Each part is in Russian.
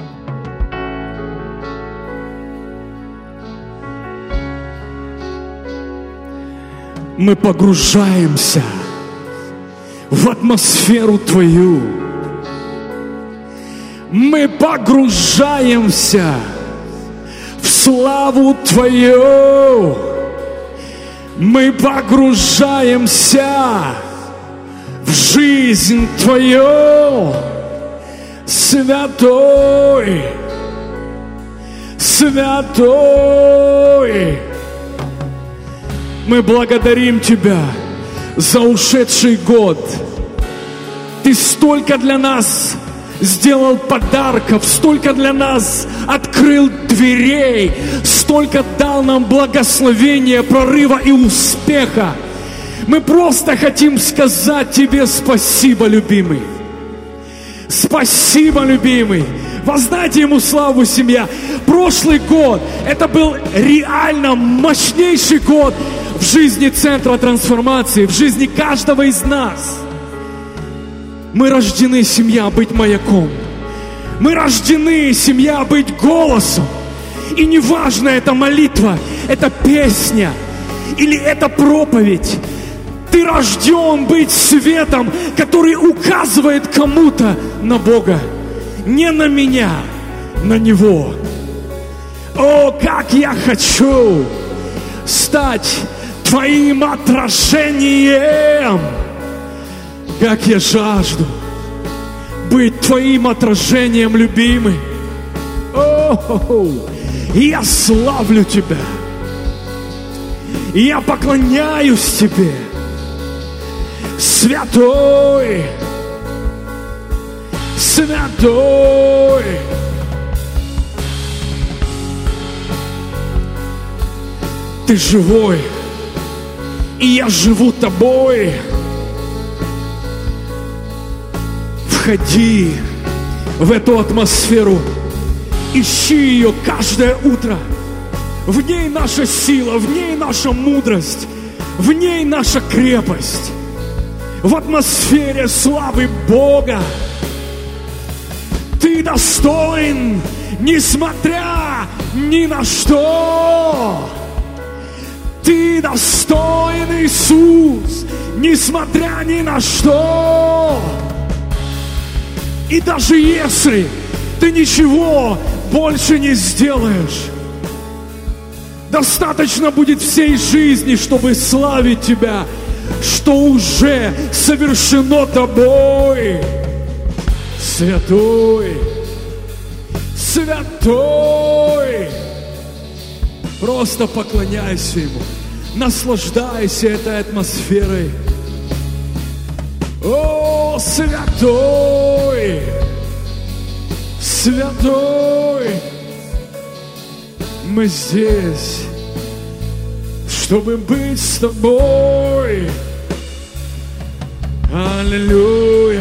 Мы погружаемся в атмосферу Твою. Мы погружаемся в славу Твою. Мы погружаемся в жизнь Твою. Святой, Святой. Мы благодарим Тебя за ушедший год. Ты столько для нас сделал подарков, столько для нас открыл дверей, столько дал нам благословения, прорыва и успеха. Мы просто хотим сказать Тебе спасибо, любимый. Спасибо, любимый. Воздайте Ему славу, семья. Прошлый год, это был реально мощнейший год в жизни Центра трансформации, в жизни каждого из нас. Мы рождены, семья, быть маяком. Мы рождены, семья, быть голосом. И неважно, это молитва, это песня или это проповедь. Ты рожден быть светом, который указывает кому-то на Бога. Не на меня, на Него. О, как я хочу стать Твоим отражением. Как я жажду быть Твоим отражением, любимый. О, я славлю Тебя. Я поклоняюсь Тебе. Святой, Святой. Ты живой, и я живу Тобой. Входи в эту атмосферу, ищи ее каждое утро. В ней наша сила, в ней наша мудрость, в ней наша крепость. В атмосфере славы Бога. Ты достоин, несмотря ни на что. Ты достоин, Иисус, несмотря ни на что. И даже если ты ничего больше не сделаешь, достаточно будет всей жизни, чтобы славить Тебя, что уже совершено Тобой. Святой, Святой. Просто поклоняйся Ему, наслаждайся этой атмосферой. О, Святой, Святой. Мы здесь, чтобы быть с Тобой. Аллилуйя,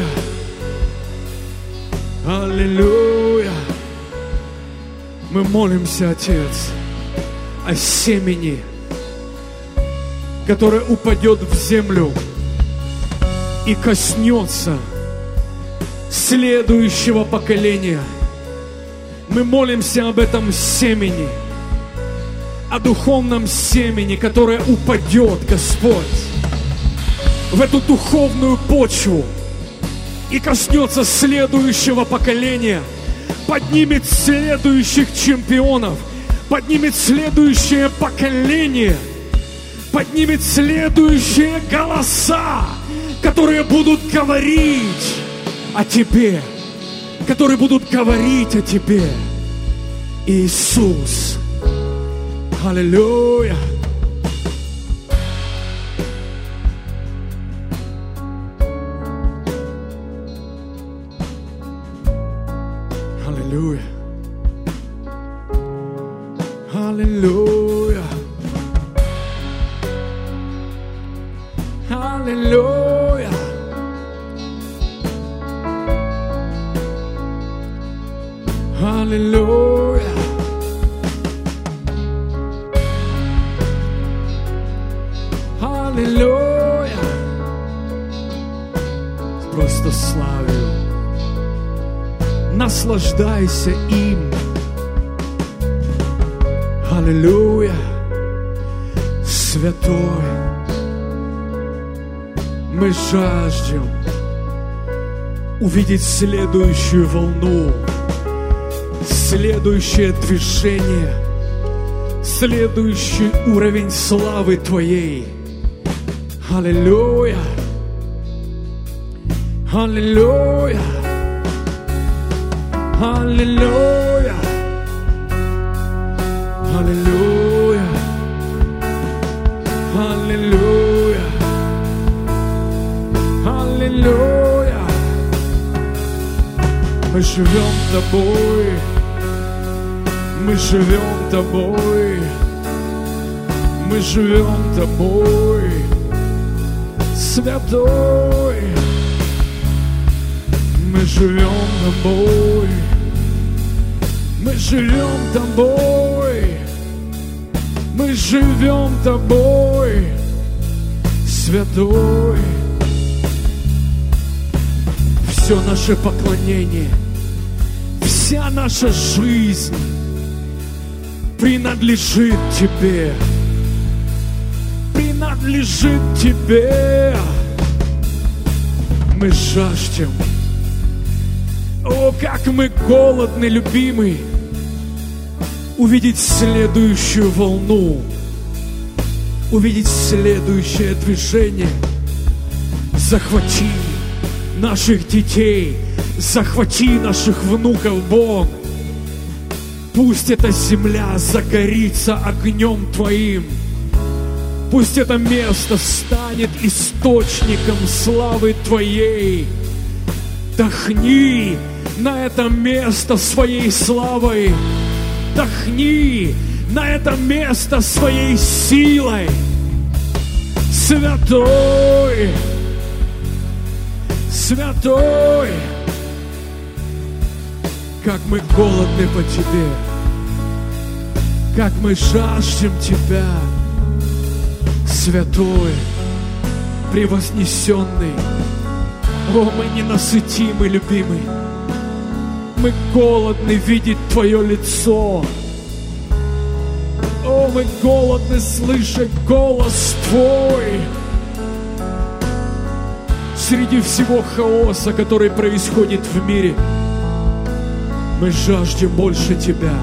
аллилуйя. Мы молимся, Отец, о семени, которое упадет в землю и коснется следующего поколения. Мы молимся об этом семени, о духовном семени, которое упадет, Господь, в эту духовную почву и коснется следующего поколения, поднимет следующих чемпионов, поднимет следующее поколение, поднимет следующие голоса, которые будут говорить о Тебе, которые будут говорить о Тебе, Иисус. Аллилуйя. Аллилуйя. Аллилуйя. Аллилуйя. Аллилуйя. Аллилуйя. Просто славю. наслаждайся им. Аллилуйя, святой. Мы жаждем увидеть следующую волну, следующее движение, следующий уровень славы Твоей. Аллилуйя! Аллилуйя! Аллилуйя! Аллилуйя! Аллилуйя! Аллилуйя! Мы живем Тобой, мы живем Тобой, мы живем Тобой, святой. Мы живем Тобой, мы живем Тобой, мы живем Тобой, святой. Все наше поклонение, вся наша жизнь принадлежит Тебе, принадлежит Тебе. Мы жаждем, о, как мы голодны, любимый, увидеть следующую волну, увидеть следующее движение. Захвати наших детей, захвати наших внуков, Бог. Пусть эта земля загорится огнем Твоим. Пусть это место станет источником славы Твоей. Дохни на это место своей славой. Дохни на это место своей силой. Святой, святой, как мы голодны по Тебе, как мы жаждем Тебя, святой, превознесенный. О, мы ненасытимы, любимый. Мы голодны видеть Твое лицо. О, мы голодны слышать голос Твой. Среди всего хаоса, который происходит в мире, мы жаждем больше Тебя.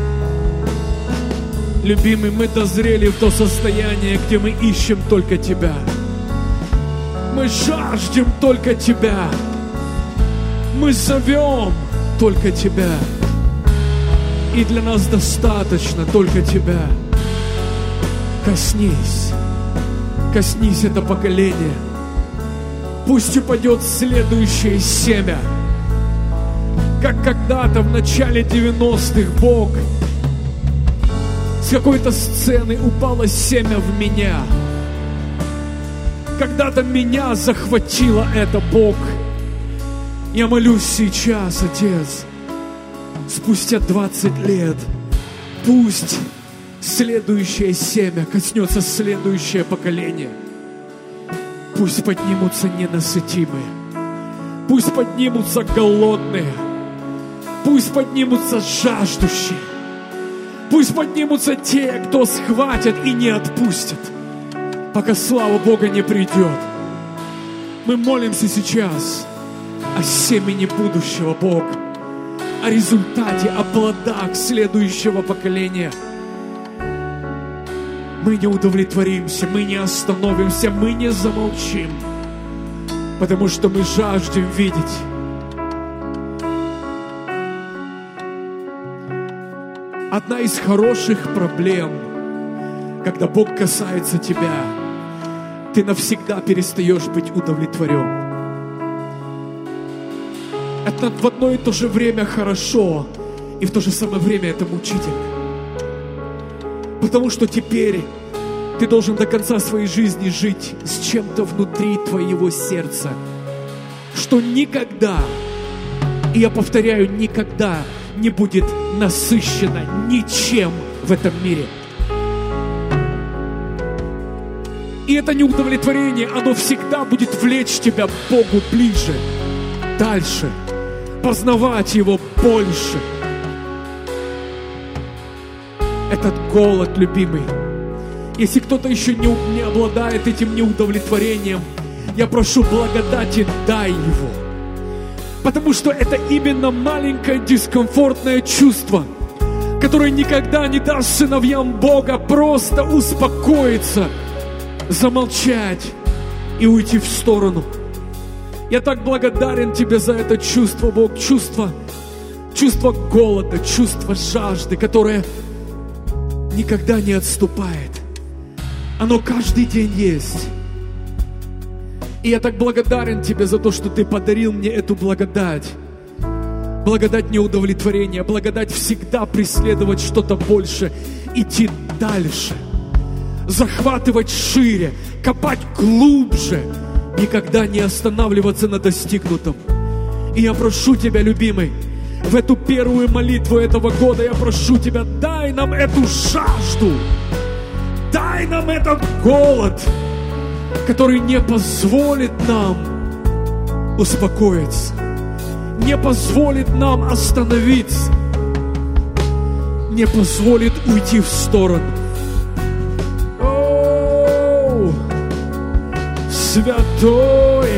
Любимый, мы дозрели в то состояние, где мы ищем только Тебя. Мы жаждем только Тебя. Мы зовем только Тебя. И для нас достаточно только Тебя. Коснись. Коснись это поколение. Пусть упадет следующее семя. Как когда-то в начале 90-х, Бог, с какой-то сцены упало семя в меня. Когда-то меня захватило это, Бог. Я молюсь сейчас, Отец, спустя 20 лет, пусть следующее семя коснется следующее поколение. Пусть поднимутся ненасытимые, пусть поднимутся голодные, пусть поднимутся жаждущие, пусть поднимутся те, кто схватят и не отпустят, пока слава Бога не придет. Мы молимся сейчас о семени будущего, Бог, о результате, о плодах следующего поколения. Мы не удовлетворимся, мы не остановимся, мы не замолчим, потому что мы жаждем видеть. Одна из хороших проблем, когда Бог касается тебя, ты навсегда перестаешь быть удовлетворен. Это в одно и то же время хорошо, и в то же самое время это мучительно. Потому что теперь ты должен до конца своей жизни жить с чем-то внутри твоего сердца, что никогда, и я повторяю, никогда не будет насыщено ничем в этом мире. И это неудовлетворение, оно всегда будет влечь тебя к Богу ближе, дальше, познавать Его больше. Этот голод, любимый. Если кто-то еще не обладает этим неудовлетворением, я прошу благодати, дай его. Потому что это именно маленькое дискомфортное чувство, которое никогда не даст сыновьям Бога просто успокоиться, замолчать и уйти в сторону. Я так благодарен Тебе за это чувство, Бог, чувство голода, чувство жажды, которое никогда не отступает. Оно каждый день есть. И я так благодарен Тебе за то, что Ты подарил мне эту благодать. Благодать неудовлетворения, благодать всегда преследовать что-то больше, идти дальше, захватывать шире, копать глубже, никогда не останавливаться на достигнутом. И я прошу Тебя, любимый, в эту первую молитву этого года я прошу Тебя, дай нам эту жажду, дай нам этот голод, который не позволит нам успокоиться, не позволит нам остановиться, не позволит уйти в сторону. О, Святой,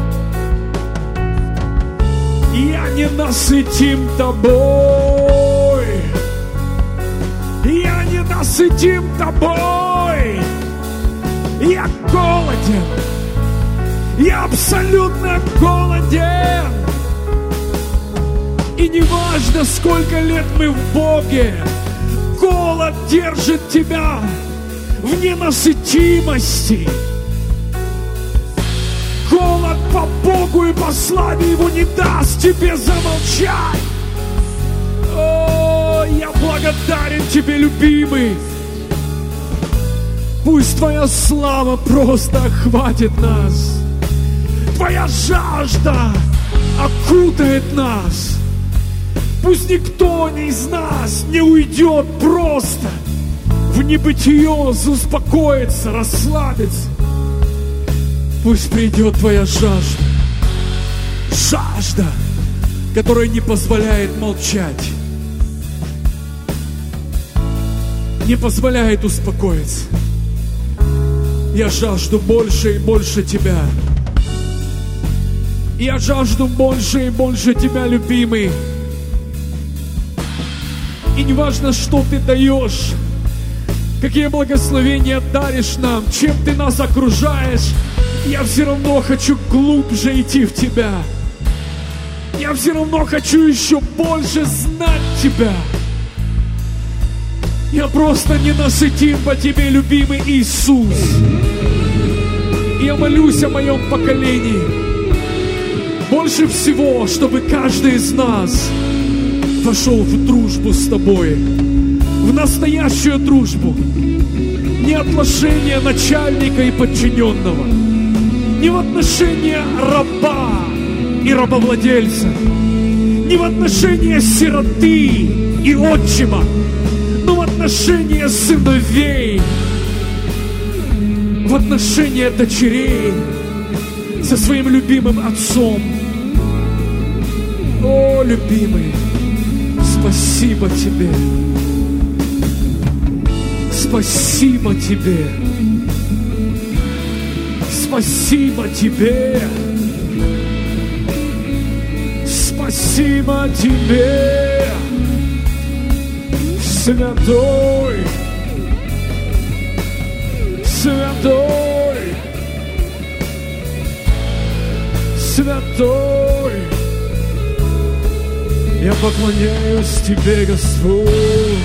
я ненасытим Тобой, я ненасытим Тобой, я голоден, я абсолютно голоден. И не важно, сколько лет мы в Боге, голод держит тебя в ненасытимости. Голод по Богу и по славе Его не даст тебе замолчать. О, я благодарен Тебе, любимый. Пусть Твоя слава просто охватит нас. Твоя жажда окутает нас. Пусть никто из нас не уйдет просто в небытие, успокоится, расслабится. Пусть придет Твоя жажда. Жажда, которая не позволяет молчать, не позволяет успокоиться. Я жажду больше и больше Тебя. Я жажду больше и больше Тебя, любимый. И не важно, что Ты даешь, какие благословения даришь нам, чем Ты нас окружаешь, я все равно хочу глубже идти в Тебя. Я все равно хочу еще больше знать Тебя. Я просто ненасытим по Тебе, любимый Иисус. Я молюсь о моем поколении. Больше всего, чтобы каждый из нас вошел в дружбу с Тобой, в настоящую дружбу. Не отношения начальника и подчиненного, не в отношения раба и рабовладельца, не в отношения сироты и отчима, но в отношения сыновей, в отношения дочерей со своим любимым отцом. О, любимый, спасибо Тебе. Спасибо Тебе. Спасибо Тебе. Спасибо Тебе. Святой. Святой. Святой. Я поклоняюсь Тебе, Господь.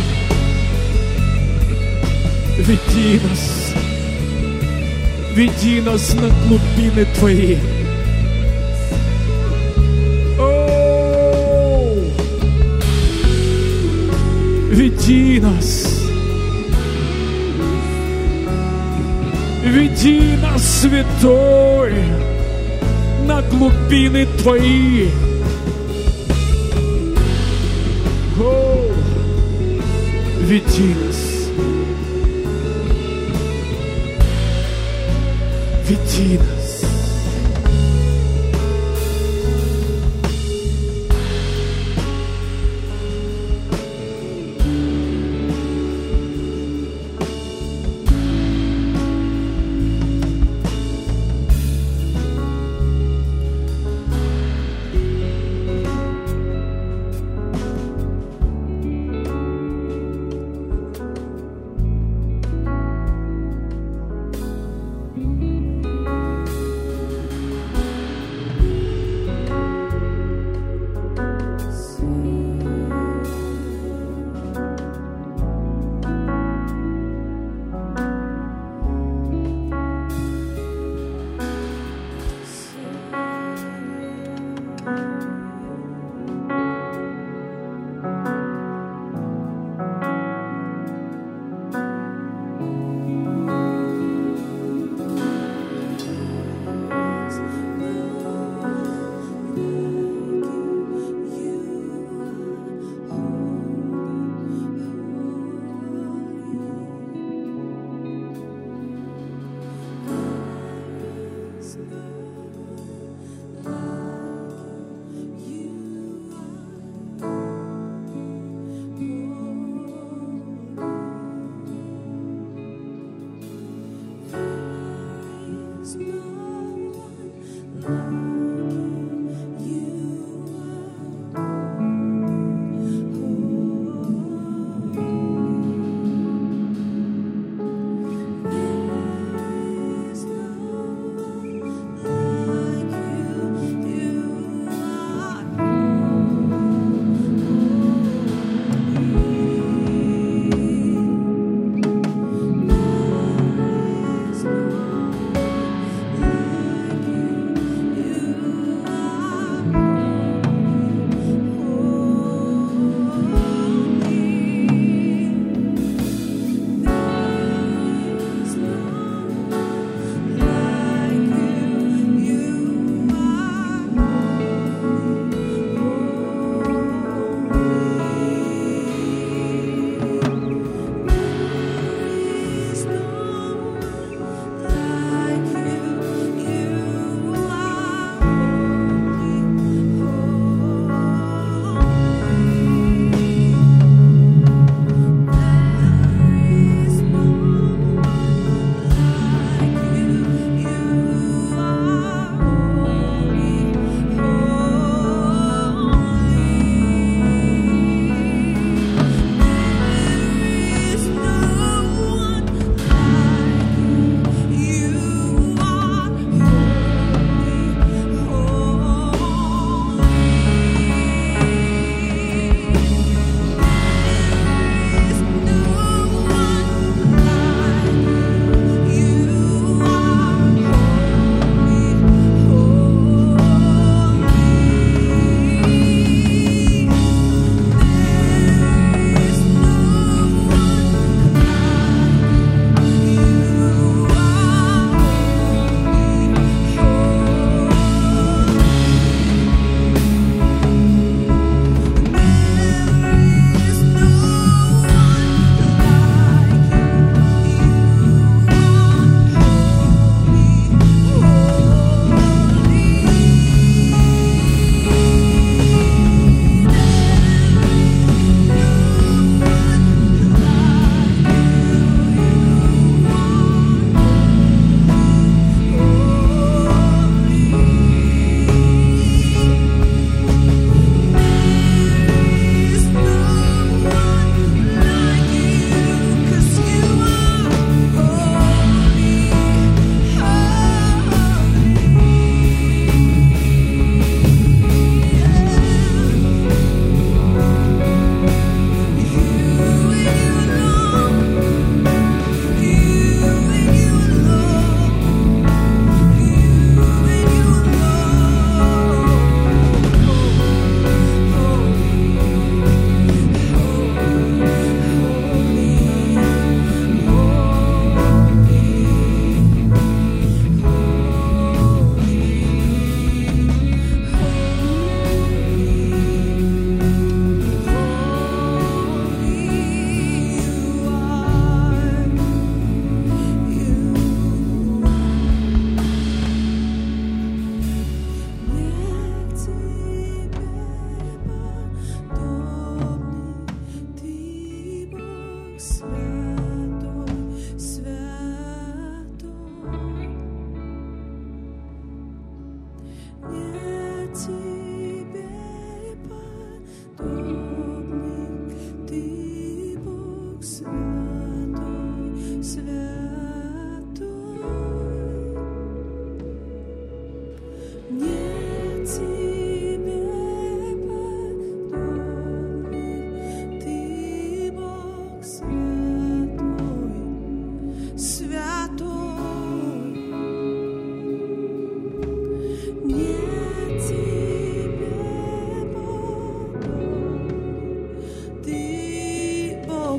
Веди нас на глубины Твои. О, веди нас. Веди нас, Святой, на глубины Твои. О, веди нас. Веди нас.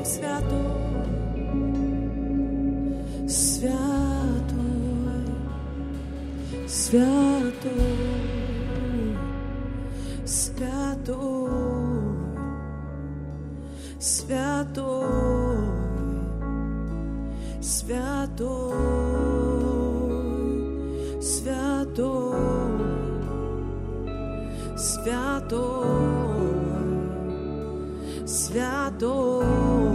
Бог святой, святой, святой, святой, святой, святой, святой, святой, святой,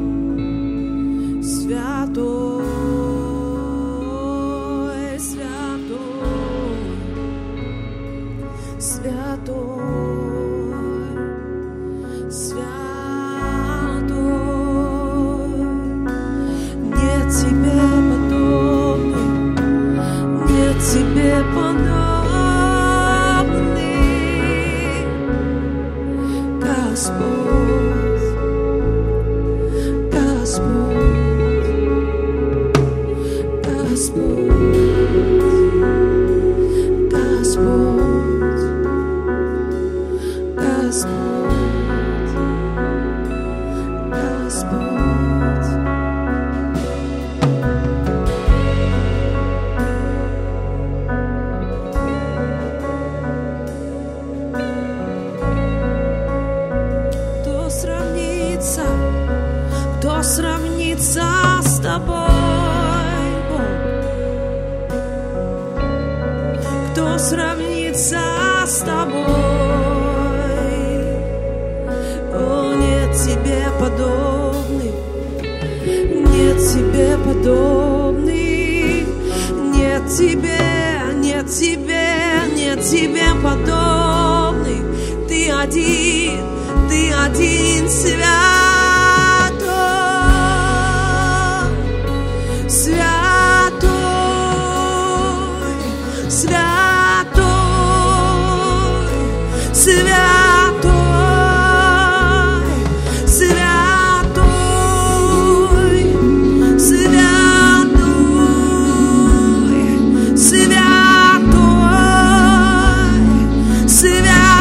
святой, святой, святой, нет тебе подобный, нет тебе подобный, Господь, Господь, Господь, Господь, Господь, Господь. Кто сравнится с тобой, Бог? Кто сравнится с тобой? О, нет тебе подобных, нет тебе подобных, нет тебе, нет тебе, нет тебе подобных. Ты один святой, святой, святой, святой, святой, святой, святой.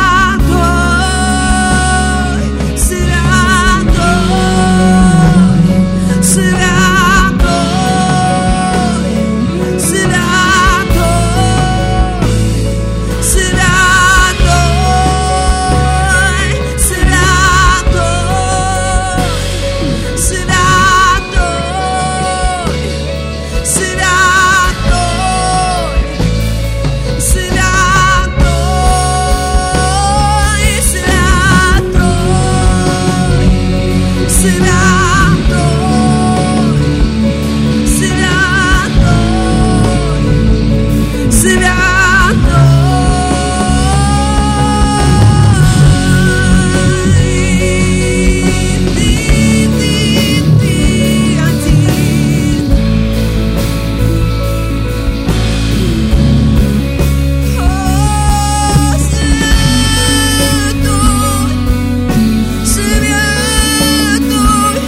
Святой,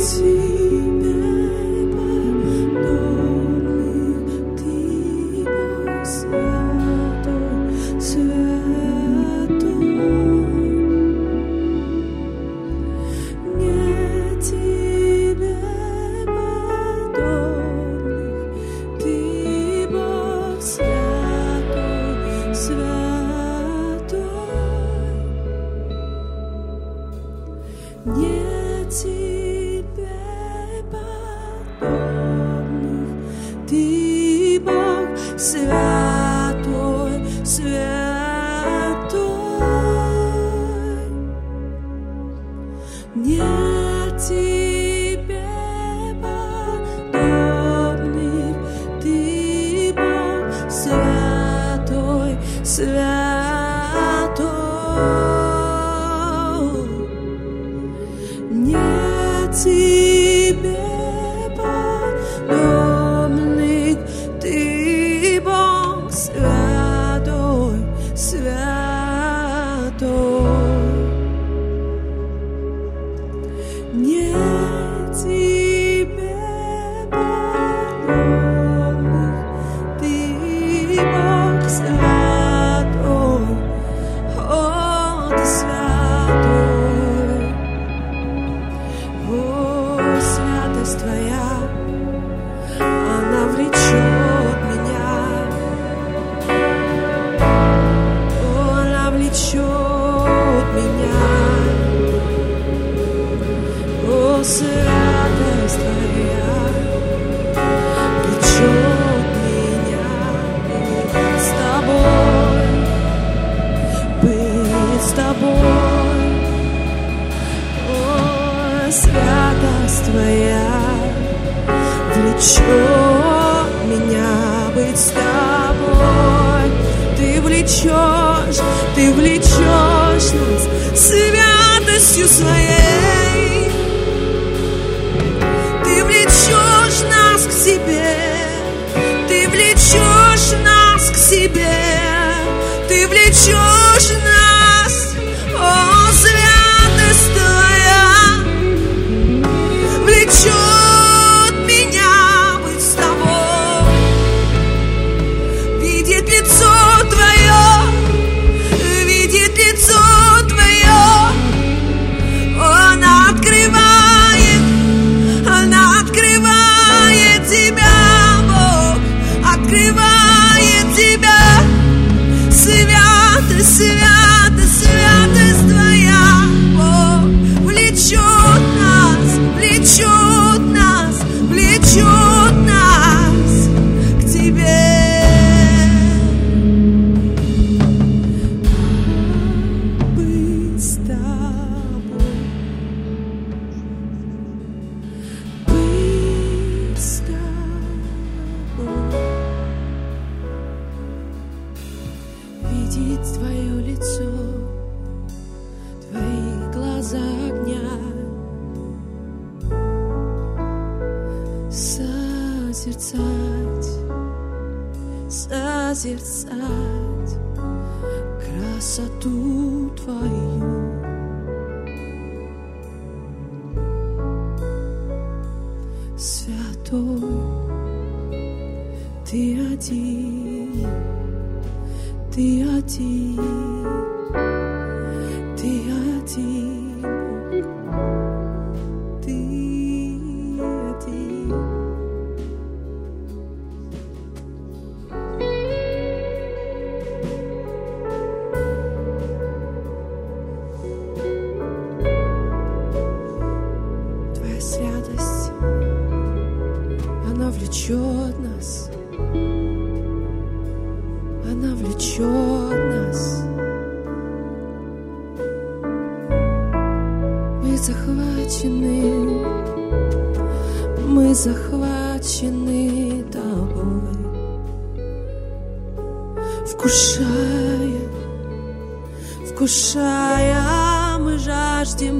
Вкушая, мы жаждем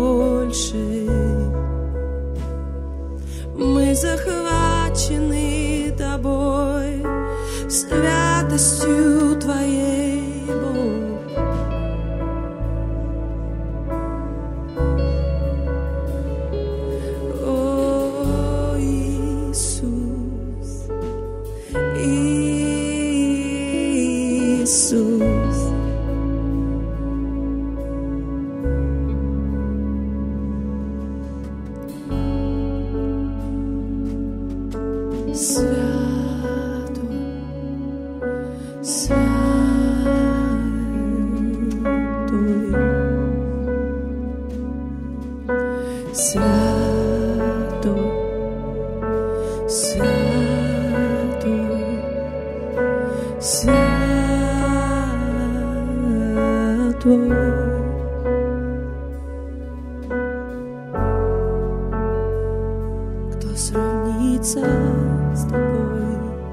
больше. Мы захвачены Тобой, святостью Твоей, Бог. Святой, святой, святой. Кто сравнится с тобой?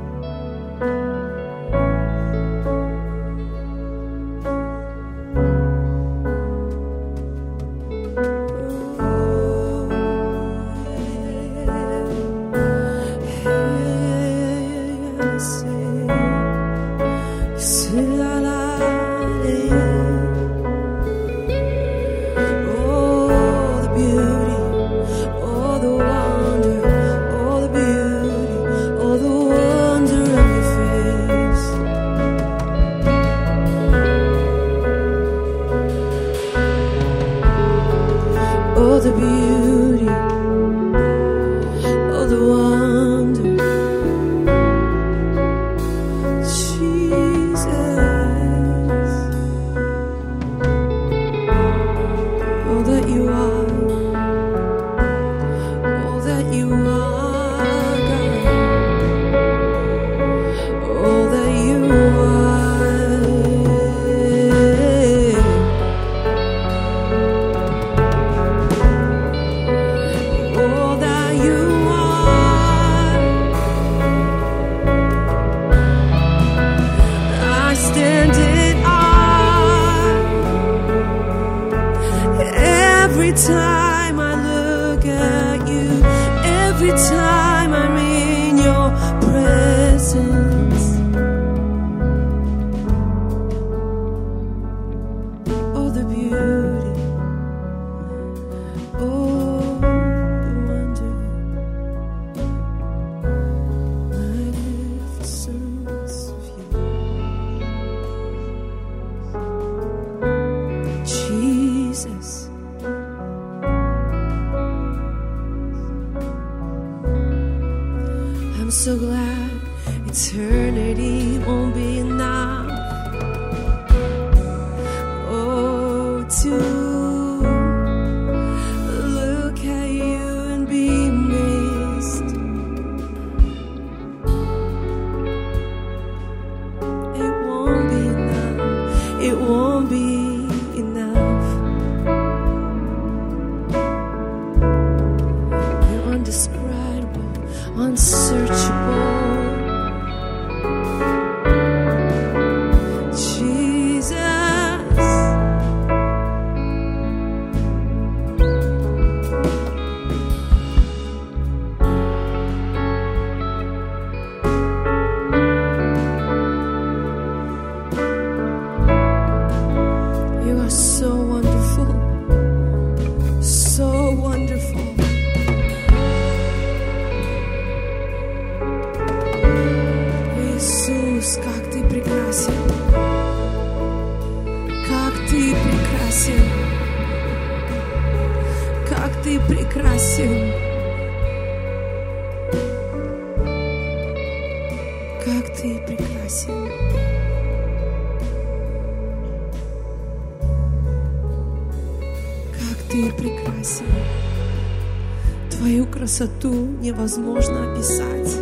The beauty, all the wonder, Jesus, all that you are, God, all that you are. Every time I look at you, every time I'm in your presence, oh the beauty, oh the wonder, magnificence of you, Jesus. I'm so glad eternity won't be enough. Oh, to look at you and be amazed. It won't be enough. It won't be enough. You're undescribable, unsearchable. So wonderful, so wonderful. Иисус, как ты прекрасен, как ты прекрасен, как ты прекрасен, как ты прекрасен. Ты прекрасен. Твою красоту невозможно описать.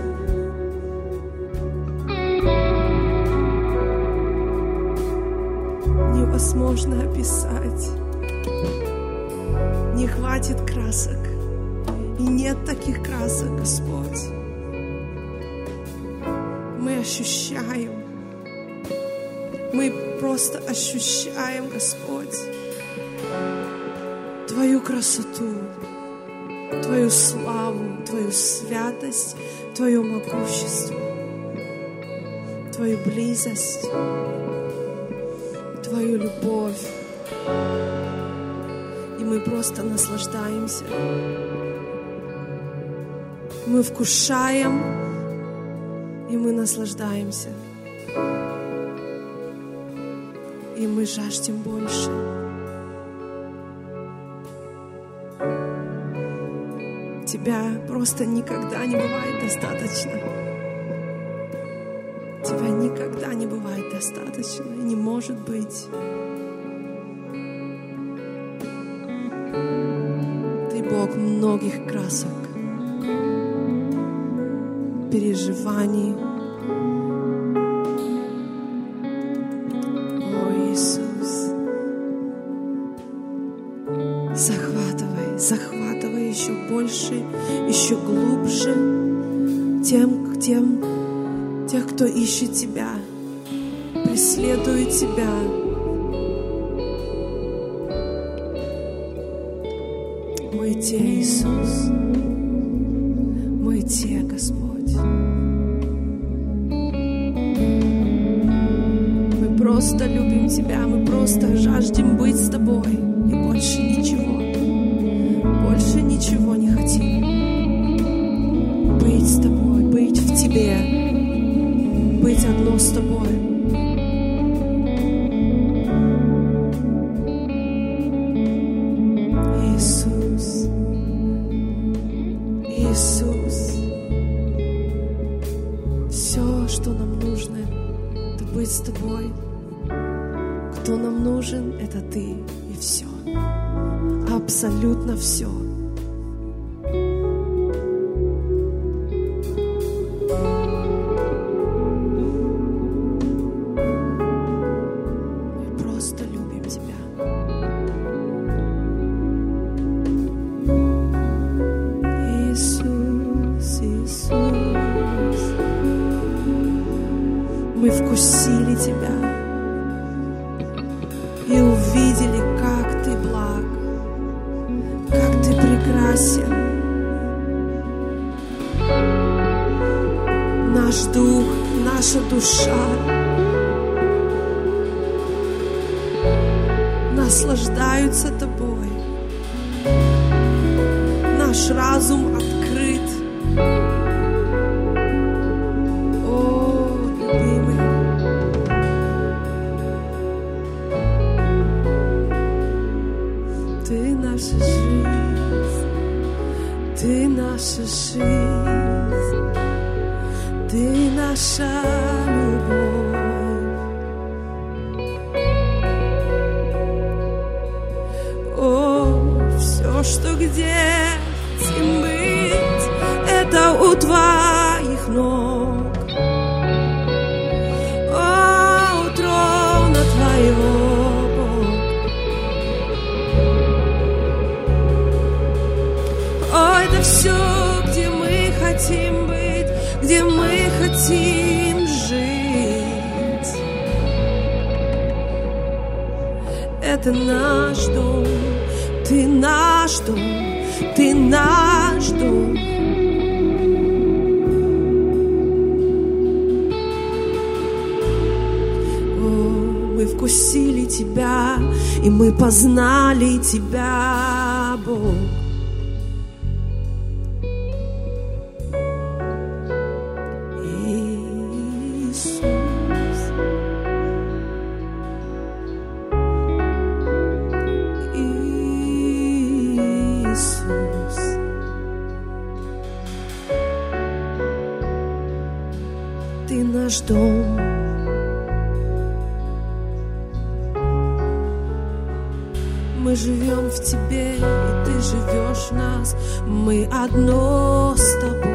Невозможно описать. Не хватит красок. И нет таких красок, Господь. Мы ощущаем. Мы просто ощущаем, Господь, Твою красоту, Твою славу, Твою святость, Твое могущество, Твою близость, Твою любовь. И мы просто наслаждаемся. Мы вкушаем, и мы наслаждаемся. И мы жаждем больше. Тебя просто никогда не бывает достаточно. Тебя никогда не бывает достаточно и не может быть. Ты Бог многих красок, переживаний. О, Иисус, захватывай еще больше, еще глубже тех, кто ищет Тебя, преследует Тебя. Мы те, Иисус, мы те, Господь. Мы просто любим Тебя, мы просто жаждем быть с Тобой, и больше ничего не хотим. Быть с Тобой, быть в Тебе, быть одно с Тобой. Иисус, все, что нам нужно, это быть с Тобой. Кто нам нужен, это Ты и все. Абсолютно все. Мы просто любим Тебя. Мы вкусили Тебя и увидели, как Ты благ, как Ты прекрасен. Наш дух, наша душа наслаждаются Тобой. Наш разум открыт. Ты наша жизнь, Ты наша любовь. О, все, что где хотим быть, это у Твоих ног. О, у трона Твоего. Это все, где мы хотим быть, где мы хотим жить. Это наш дом, Ты наш дом, Ты наш дом. О, мы вкусили Тебя, и мы познали Тебя, Бог. Ты наш дом. Мы живем в Тебе, и Ты живешь в нас. Мы одно с Тобой.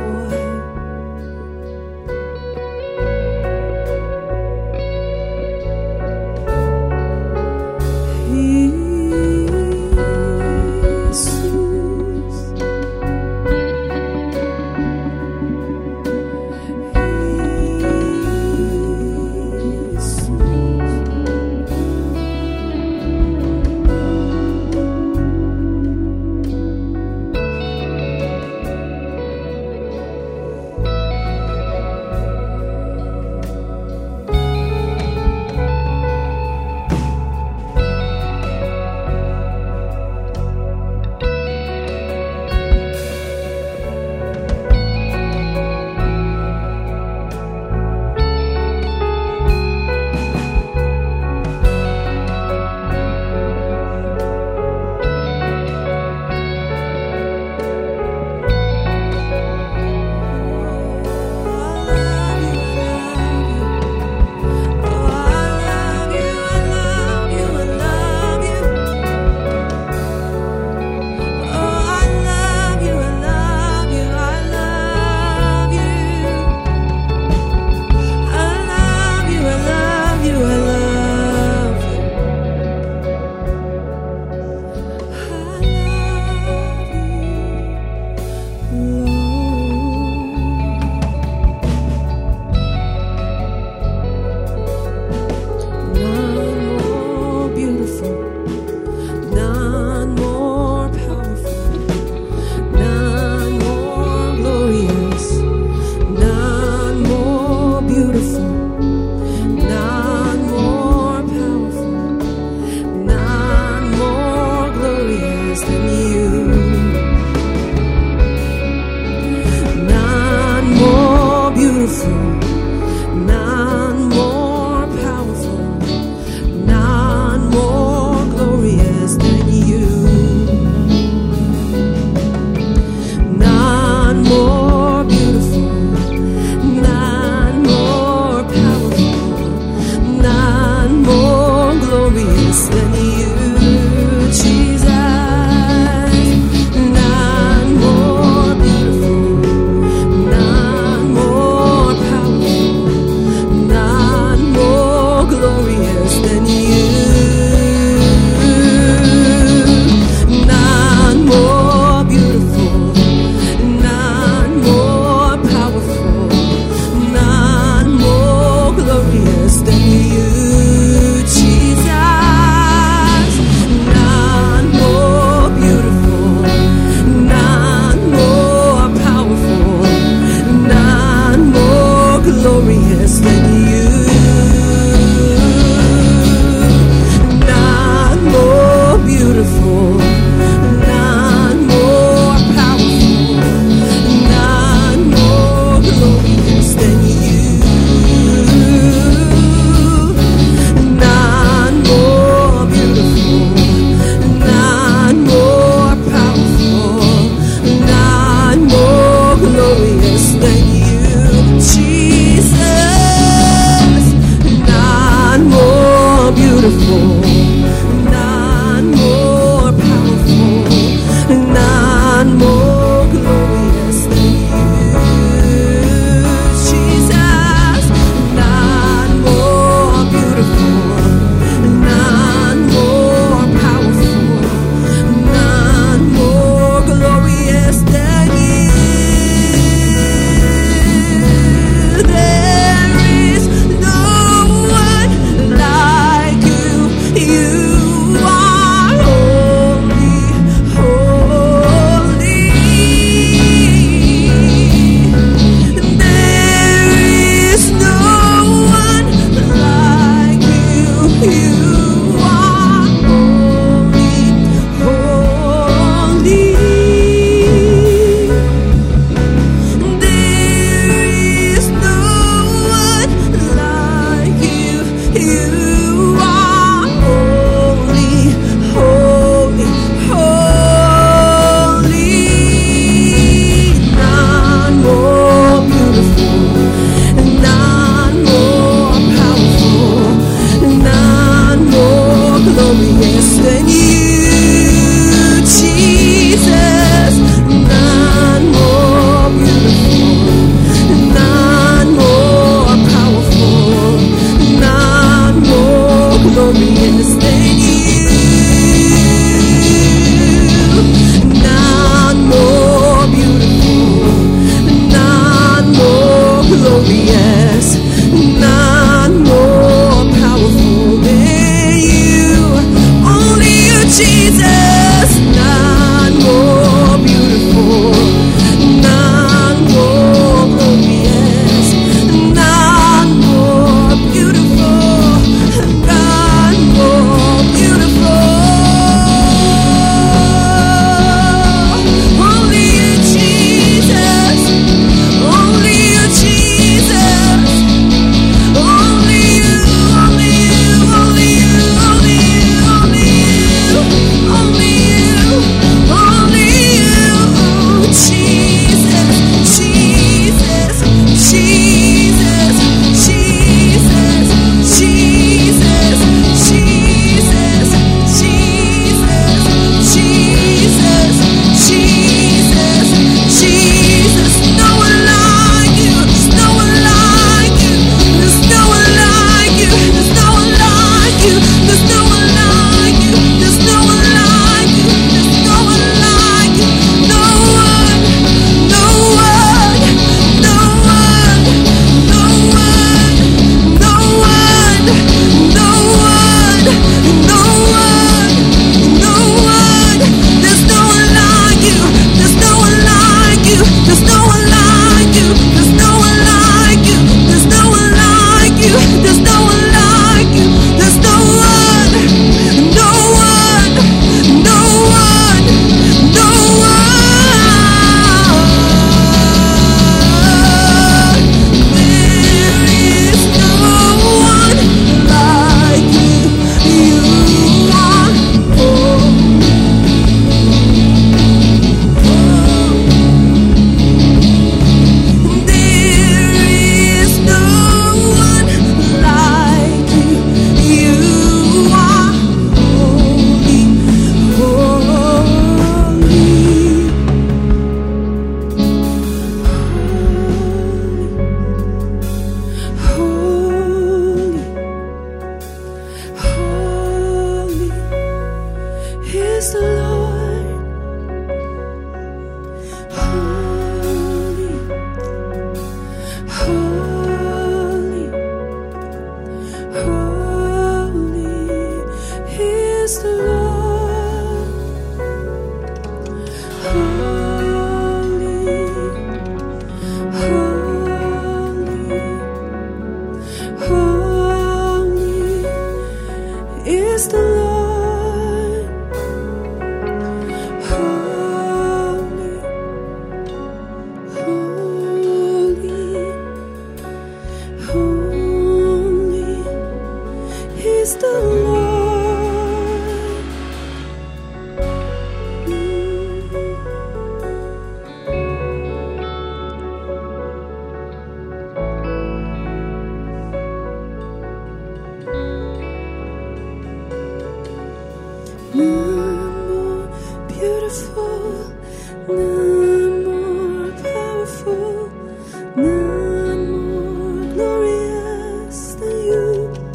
none more powerful, none more glorious than you,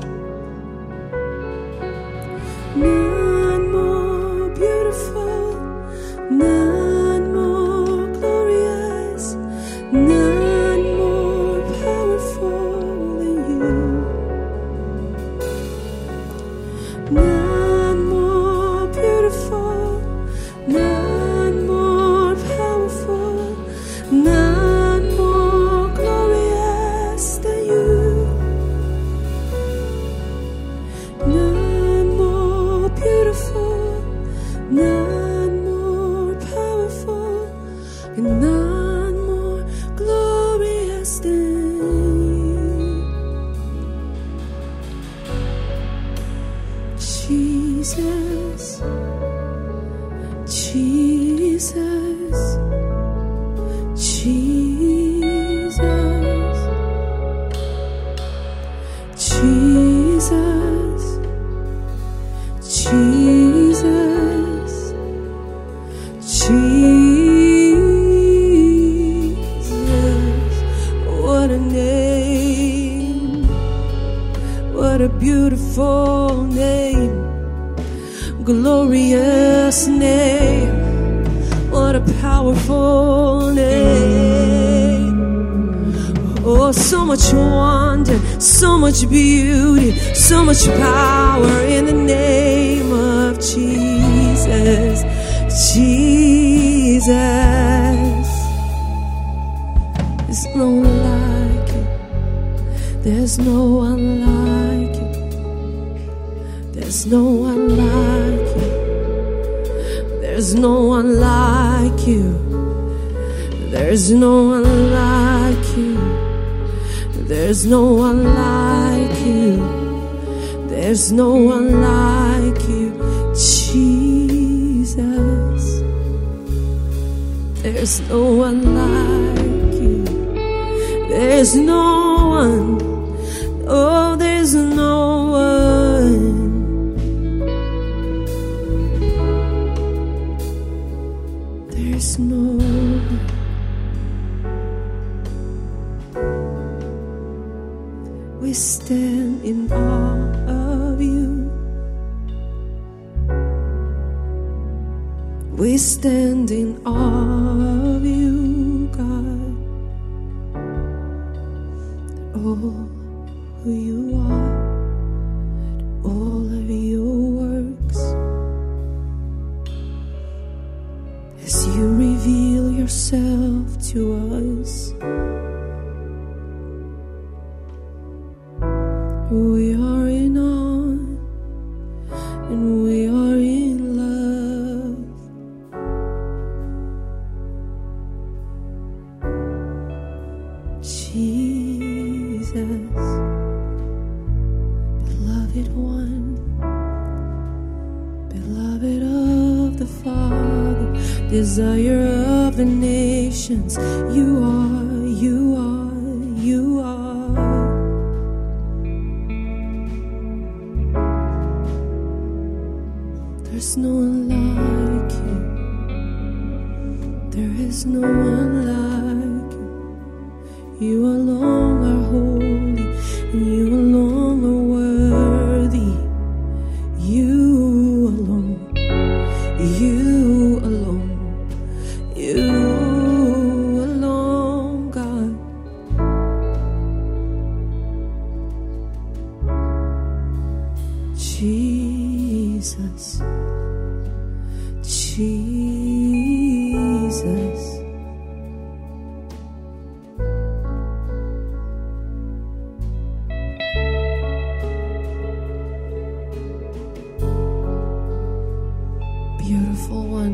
none more beautiful, none more glorious, none more powerful than you, none more beautiful, none more powerful, none more glorious than you, none more beautiful, none more powerful, and none more glorious than you. Jesus, Jesus, Jesus, Jesus, Jesus, Jesus. What a name, what a beautiful name, glorious name, what a powerful name. Oh, so much wonder, so much beauty, so much power in the name of Jesus, Jesus. There's no one like you, there's no one like you, there's no one like you, there's no one like you, there's no one like you, there's no one like you, there's no one like you, Jesus. There's no one like you, there's no one, oh, there's no one. There's no one. We stand in awe of you. We stand in awe of you, God. All who you are, all of your works, as you reveal yourself to us. We are in awe and we are in love. Jesus, beloved one, beloved of the Father, desire of the nations, you are, you are, you are. There's no one like you. There is no one like you. You alone are holy, and you alone are worthy. You alone, you alone, you alone, God. Jesus, Jesus. Beautiful one,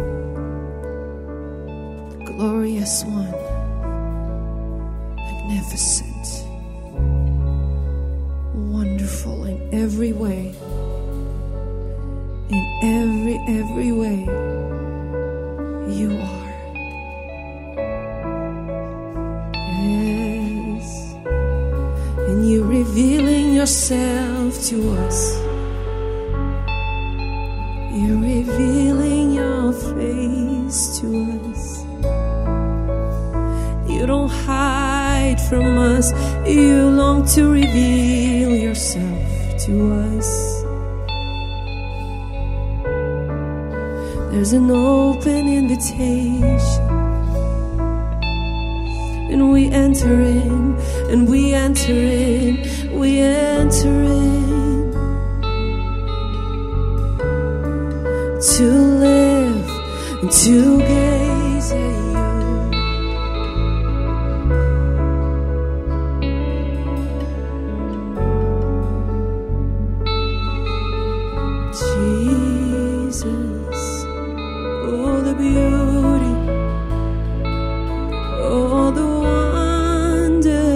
glorious one, magnificent, wonderful in every way. In every way, you are. Yes. And you're revealing yourself to us. You're revealing your face to us. You don't hide from us. You long to reveal yourself to us. There's an open invitation, and we enter in, and we enter in, we enter in to live and to gaze at you. Jesus, oh the beauty, oh the wonder.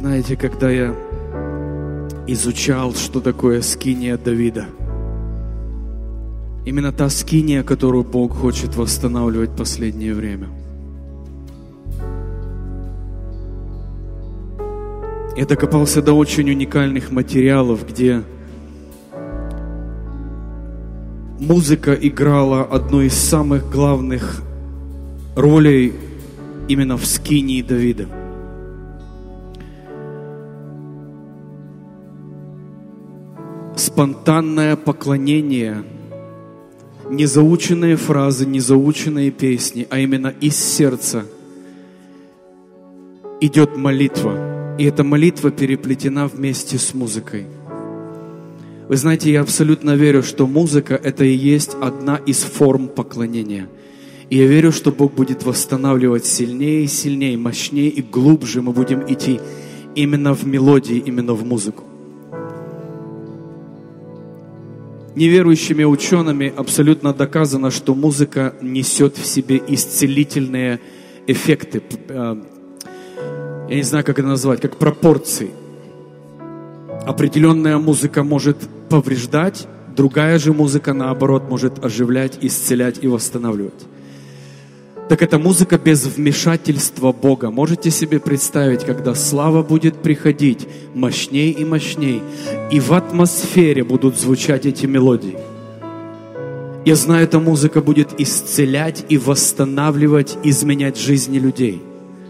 Знаете, когда я изучал, что такое скиния Давида, именно та скиния, которую Бог хочет восстанавливать в последнее время, я докопался до очень уникальных материалов, где музыка играла одну из самых главных ролей именно в скинии Давида. Спонтанное поклонение, не заученные фразы, не заученные песни, а именно из сердца идет молитва. И эта молитва переплетена вместе с музыкой. Вы знаете, я абсолютно верю, что музыка – это и есть одна из форм поклонения. И я верю, что Бог будет восстанавливать сильнее и сильнее, мощнее и глубже мы будем идти именно в мелодии, именно в музыку. Неверующими учеными абсолютно доказано, что музыка несет в себе исцелительные эффекты. Я не знаю, как это назвать, как пропорции. Определенная музыка может повреждать, другая же музыка, наоборот, может оживлять, исцелять и восстанавливать. Так это музыка без вмешательства Бога. Можете себе представить, когда слава будет приходить мощней и мощней, и в атмосфере будут звучать эти мелодии. Я знаю, эта музыка будет исцелять и восстанавливать, изменять жизни людей.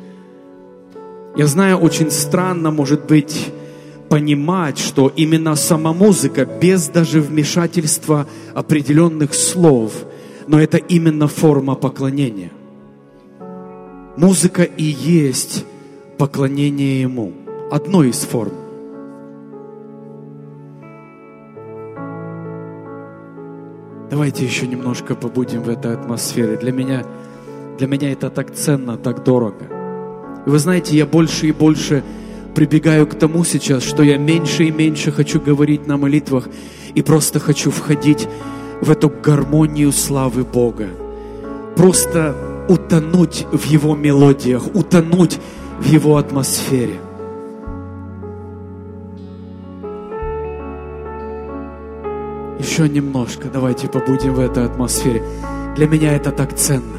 Я знаю, очень странно, может быть, понимать, что именно сама музыка, без даже вмешательства определенных слов, но это именно форма поклонения. Музыка и есть поклонение Ему, одной из форм. Давайте еще немножко побудем в этой атмосфере. Для меня это так ценно, так дорого. И вы знаете, я больше и больше прибегаю к тому сейчас, что я меньше и меньше хочу говорить на молитвах и просто хочу входить в эту гармонию славы Бога. Просто утонуть в Его мелодиях, утонуть в Его атмосфере. Еще немножко, давайте побудем в этой атмосфере. Для меня это так ценно.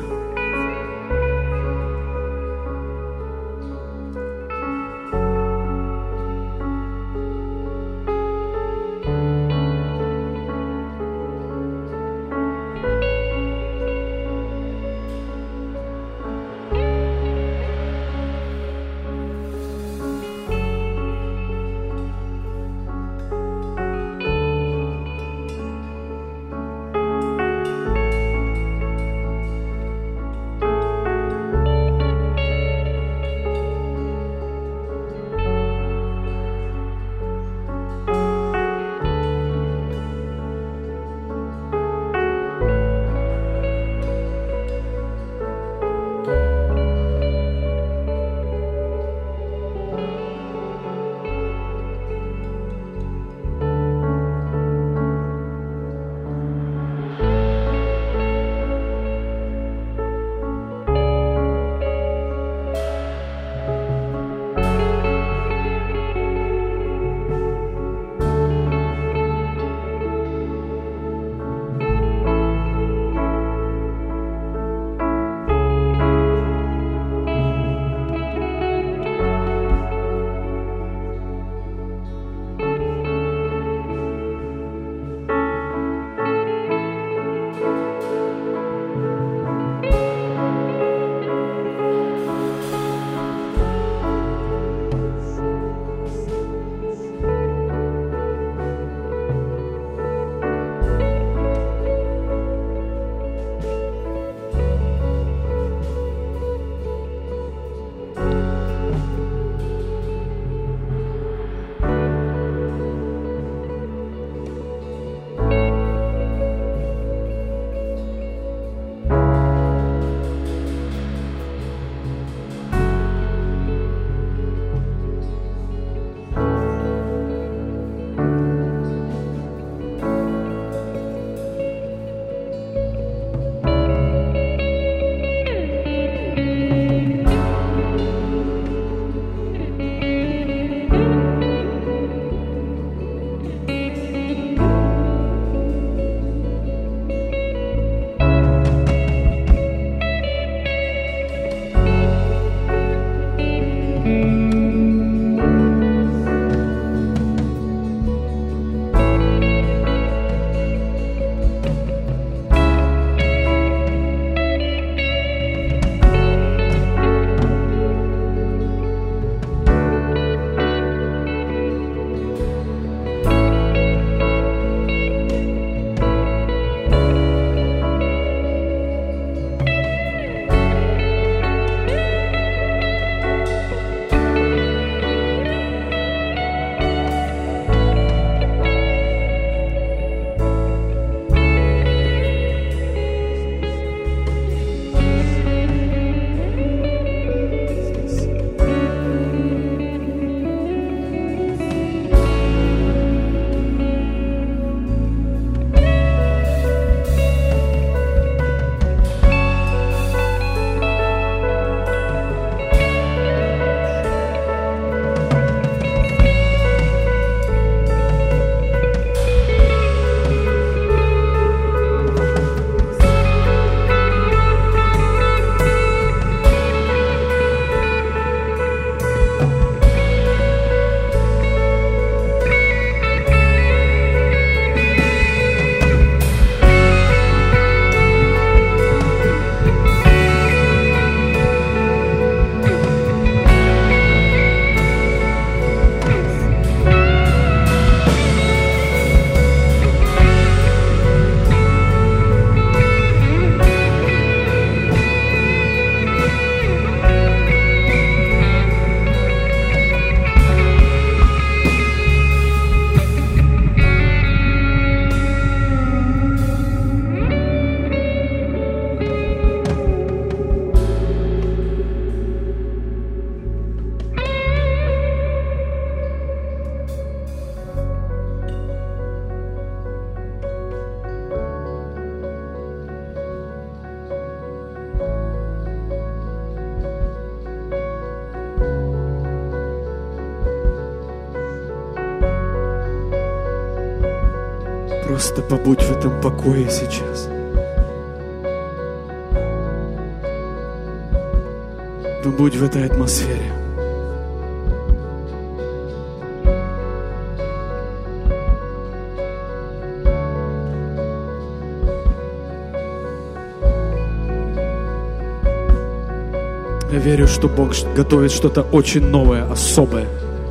Просто побудь в этом покое сейчас. Побудь в этой атмосфере. Я верю, что Бог готовит что-то очень новое, особое.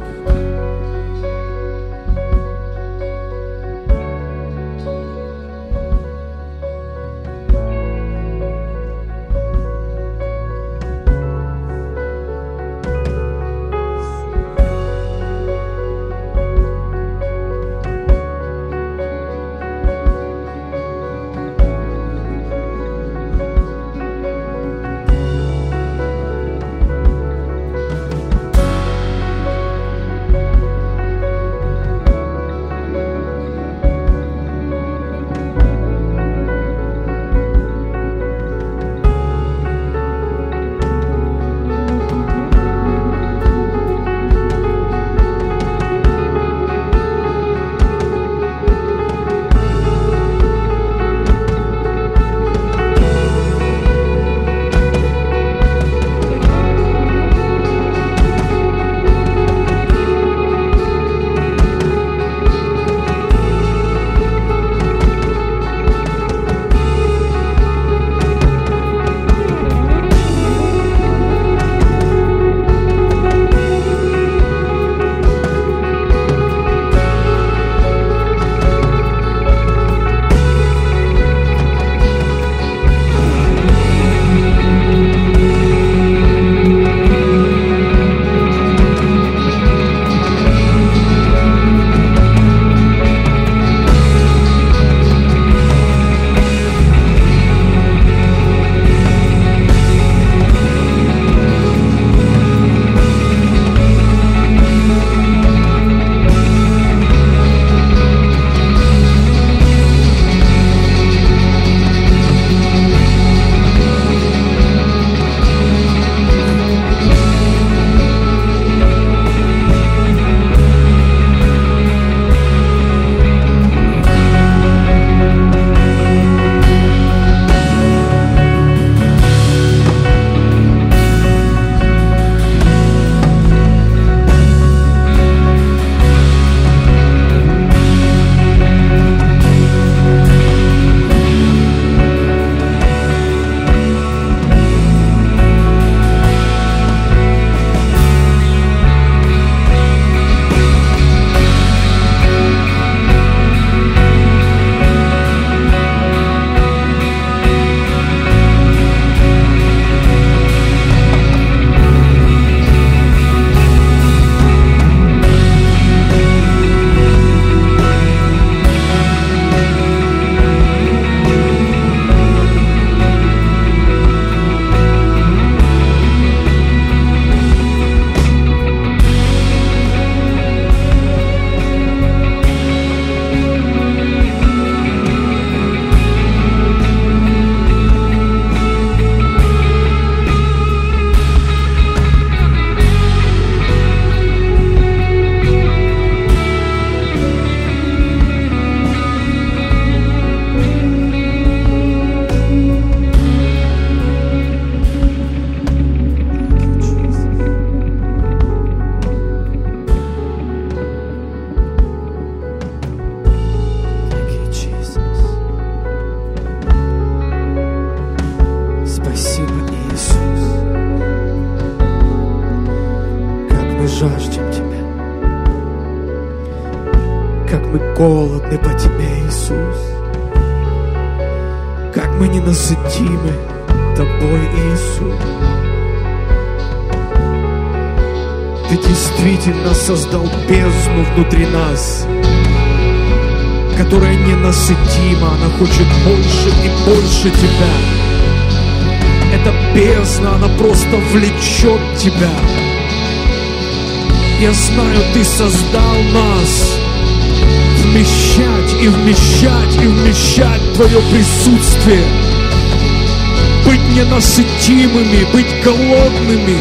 жаждем Тебя. Как мы голодны по Тебе, Иисус. Как мы ненасытимы Тобой, Иисус. Ты действительно создал бездну внутри нас, которая ненасытима, она хочет больше и больше Тебя. Эта бездна, она просто влечет Тебя. Я знаю, Ты создал нас вмещать и вмещать и вмещать Твое присутствие, быть ненасытимыми, быть голодными,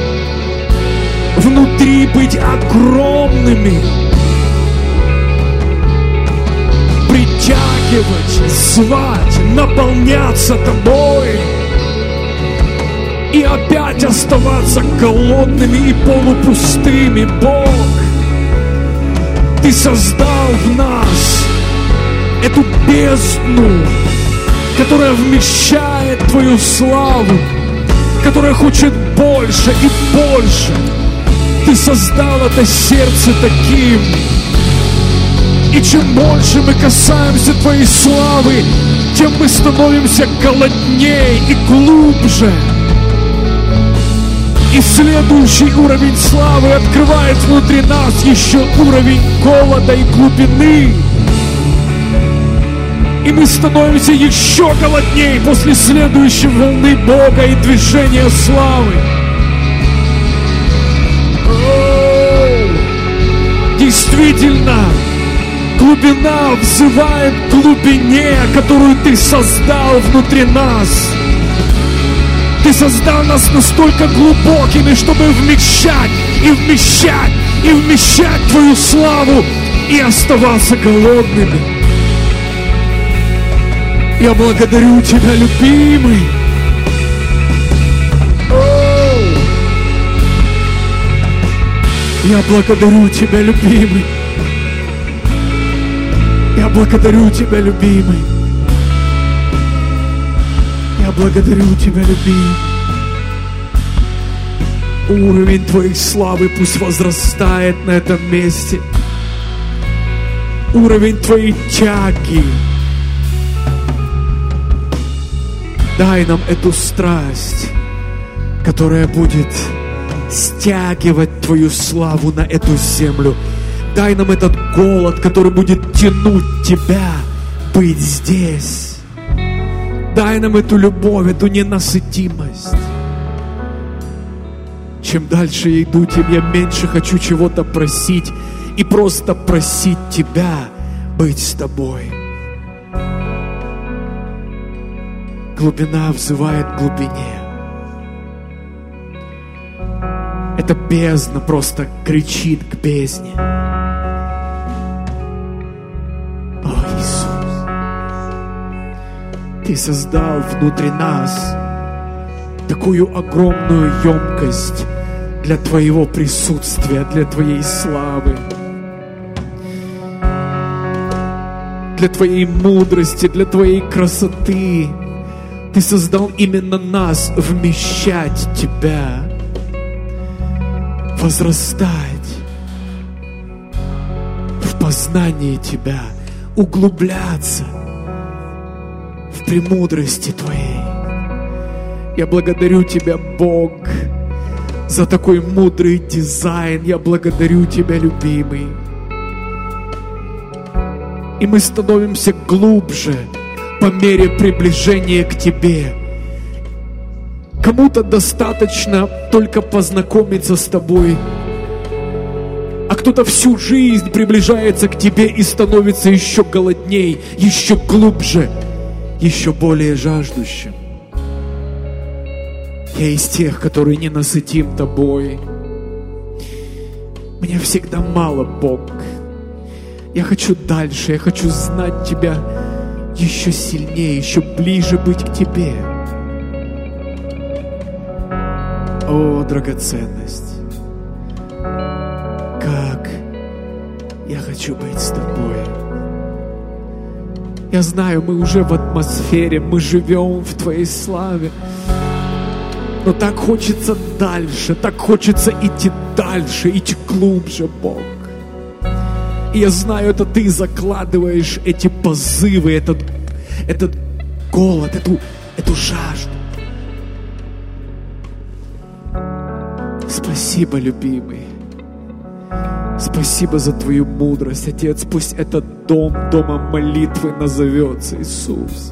внутри быть огромными, прийти притягивать, звать, наполняться Тобой. И опять оставаться голодными и полупустыми, Бог. Ты создал в нас эту бездну, которая вмещает Твою славу, которая хочет больше и больше. Ты создал это сердце таким. И чем больше мы касаемся Твоей славы, тем мы становимся голоднее и глубже. И следующий уровень славы открывает внутри нас еще уровень голода и глубины. И мы становимся еще голоднее после следующей волны Бога и движения славы. Действительно, глубина взывает к глубине, которую Ты создал внутри нас. Ты создал нас настолько глубокими, чтобы вмещать и вмещать и вмещать Твою славу и оставаться голодными. Я благодарю Тебя, любимый. Я благодарю Тебя, любимый. Я благодарю Тебя, любимый. Я благодарю Тебя, любимый. Уровень Твоей славы пусть возрастает на этом месте. Уровень Твоей тяги. Дай нам эту страсть, которая будет стягивать Твою славу на эту землю. Дай нам этот голод, который будет тянуть Тебя быть здесь. Дай нам эту любовь, эту ненасытимость. Чем дальше я иду, тем я меньше хочу чего-то просить. И просто просить Тебя быть с Тобой. Глубина взывает к глубине. Эта бездна просто кричит к бездне. О, Иисус, Ты создал внутри нас такую огромную емкость для Твоего присутствия, для Твоей славы, для Твоей мудрости, для Твоей красоты. Ты создал именно нас вмещать Тебя, возрастать в познании Тебя, углубляться в премудрости Твоей. Я благодарю Тебя, Бог, за такой мудрый дизайн. Я благодарю Тебя, любимый. И мы становимся глубже по мере приближения к Тебе. Кому-то достаточно только познакомиться с Тобой, а кто-то всю жизнь приближается к Тебе и становится еще голодней, еще глубже, еще более жаждущим. Я из тех, которые не насытим Тобой. Мне всегда мало, Бог. Я хочу дальше, я хочу знать Тебя еще сильнее, еще ближе быть к Тебе. О, драгоценность! Как я хочу быть с Тобой. Я знаю, мы уже в атмосфере, мы живем в Твоей славе. Но так хочется дальше, так хочется идти дальше, идти глубже, Бог. И я знаю, это Ты закладываешь эти позывы, этот голод, эту жажду. Спасибо, любимый. Спасибо за Твою мудрость, Отец. Пусть этот дом, домом молитвы назовется, Иисус.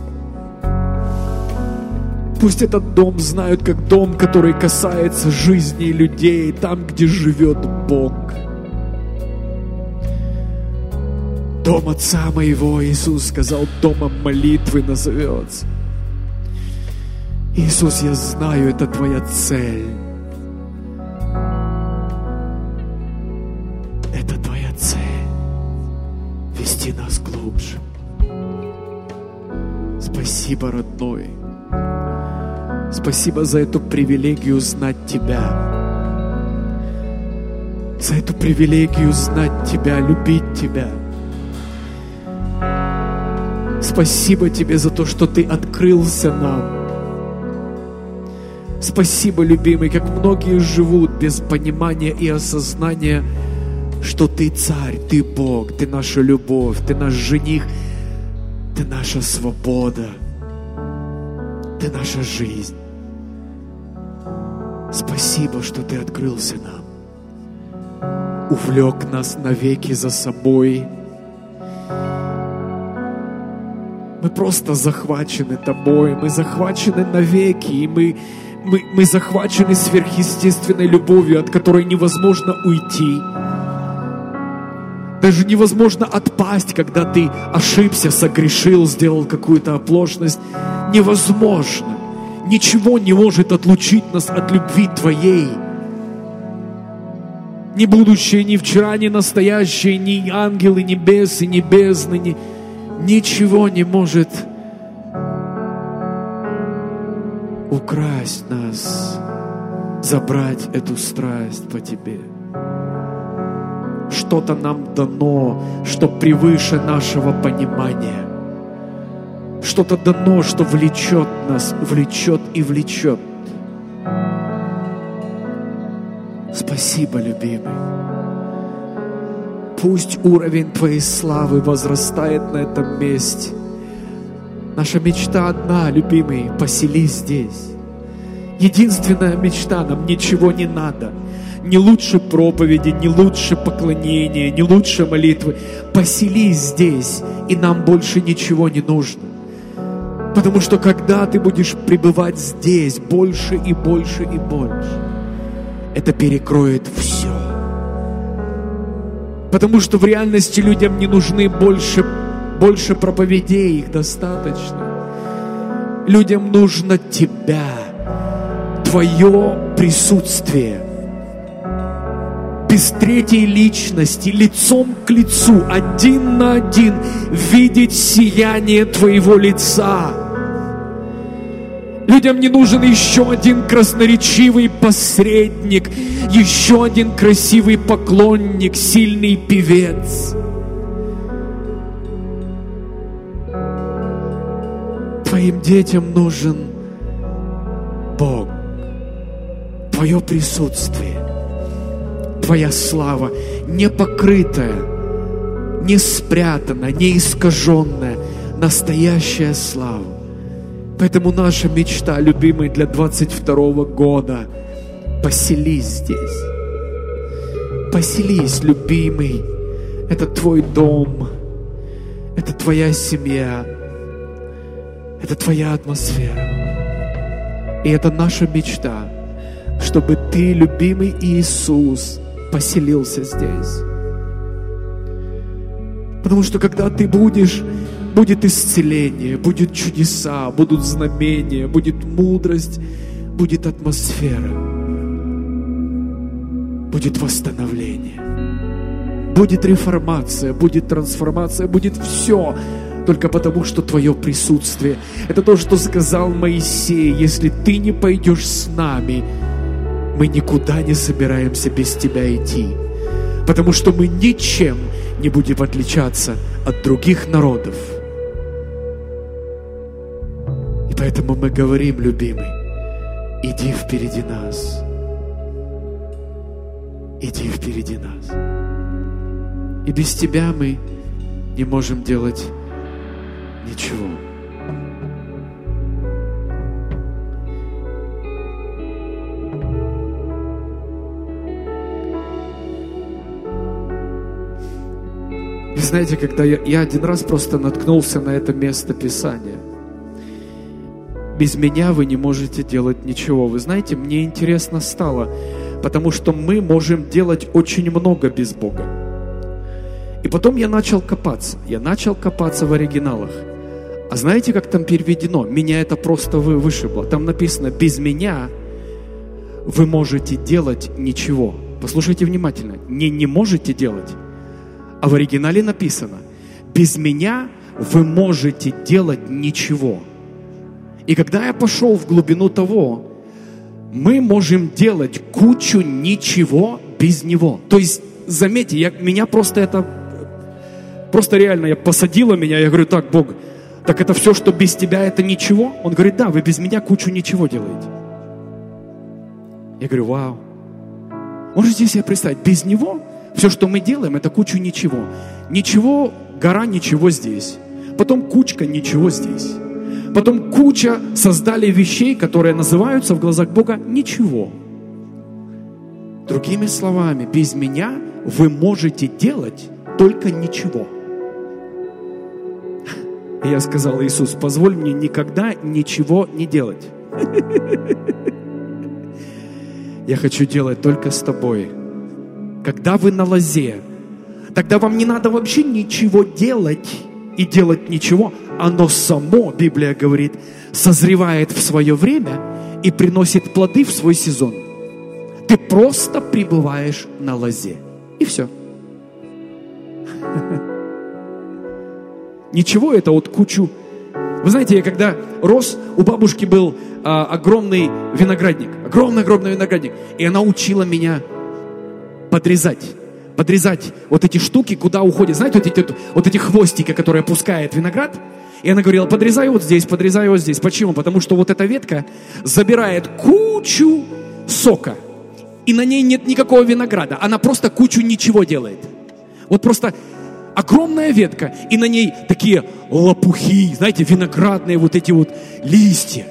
Пусть этот дом знают как дом, который касается жизни людей, там, где живет Бог. Дом Отца моего, Иисус сказал, домом молитвы назовется. Иисус, я знаю, это Твоя цель. Это Твоя цель. Вести нас глубже. Спасибо, родной. Спасибо за эту привилегию знать Тебя. За эту привилегию знать Тебя, любить Тебя. Спасибо Тебе за то, что Ты открылся нам. Спасибо, любимый, как многие живут без понимания и осознания, что Ты Царь, Ты Бог, Ты наша любовь, Ты наш жених, Ты наша свобода, Ты наша жизнь. Спасибо, что Ты открылся нам, увлек нас навеки за собой. Мы просто захвачены Тобой, мы захвачены навеки, и мы захвачены сверхъестественной любовью, от которой невозможно уйти. Даже невозможно отпасть, когда ты ошибся, согрешил, сделал какую-то оплошность. Невозможно. Ничего не может отлучить нас от любви Твоей. Ни будущее, ни вчера, ни настоящее, ни ангелы, ни бесы, ни бездны, ничего не может украсть нас, забрать эту страсть по Тебе. Что-то нам дано, что превыше нашего понимания. Что-то дано, что влечет нас, влечет и влечет. Спасибо, любимый. Пусть уровень Твоей славы возрастает на этом месте. Наша мечта одна, любимый, поселись здесь. Единственная мечта, нам ничего не надо. Не лучше проповеди, не лучше поклонения, не лучше молитвы. Поселись здесь, и нам больше ничего не нужно. Потому что когда ты будешь пребывать здесь больше и больше и больше, это перекроет все. Потому что в реальности людям не нужны больше проповедей, их достаточно. Людям нужно Тебя, Твое присутствие. Без третьей личности, лицом к лицу, один на один, видеть сияние Твоего лица. Людям не нужен еще один красноречивый посредник, еще один красивый поклонник, сильный певец. Твоим детям нужен Бог, Твое присутствие, Твоя слава, не покрытая, не спрятанная, не искаженная, настоящая слава. Поэтому наша мечта, любимый, для 22 года — поселись здесь. Поселись, любимый. Это Твой дом, это Твоя семья, это Твоя атмосфера. И это наша мечта, чтобы Ты, любимый Иисус, поселился здесь. Потому что когда Ты будешь, будет исцеление, будут чудеса, будут знамения, будет мудрость, будет атмосфера, будет восстановление, будет реформация, будет трансформация, будет все, только потому, что Твое присутствие. Это то, что сказал Моисей: если Ты не пойдешь с нами, мы никуда не собираемся без Тебя идти, потому что мы ничем не будем отличаться от других народов. И поэтому мы говорим, любимый, иди впереди нас. Иди впереди нас. И без Тебя мы не можем делать ничего. Вы знаете, когда я один раз просто наткнулся на это место Писания. Без меня вы не можете делать ничего. Вы знаете, мне интересно стало, потому что мы можем делать очень много без Бога. И потом я начал копаться. Я начал копаться в оригиналах. А знаете, как там переведено? Меня это просто вышибло. Там написано: без меня вы можете делать ничего. Послушайте внимательно. Не можете делать. А в оригинале написано: без меня вы можете делать ничего. И когда я пошел в глубину того, мы можем делать кучу ничего без Него. То есть, заметьте, меня просто реально посадило меня, я говорю, так, Бог, так это все, что без Тебя, это ничего? Он говорит, да, вы без меня кучу ничего делаете. Я говорю, вау. Можете себе представить, без Него все, что мы делаем, это кучу ничего. Ничего, гора ничего здесь. Потом кучка ничего здесь. Потом куча создали вещей, которые называются в глазах Бога ничего. Другими словами, без меня вы можете делать только ничего. И я сказал, Иисус, позволь мне никогда ничего не делать. Я хочу делать только с тобой. Когда вы на лозе, тогда вам не надо вообще ничего делать и делать ничего. Оно само, Библия говорит, созревает в свое время и приносит плоды в свой сезон. Ты просто пребываешь на лозе. И все. Ничего, это вот кучу. Вы знаете, я когда рос, у бабушки был огромный виноградник. Огромный виноградник. И она учила меня подрезать вот эти штуки, куда уходят. Знаете, вот эти хвостики, которые опускает виноград. И она говорила, подрезай вот здесь. Почему? Потому что вот эта ветка забирает кучу сока. И на ней нет никакого винограда. Она просто кучу ничего делает. Вот просто огромная ветка, и на ней такие лопухи, знаете, виноградные вот эти вот листья.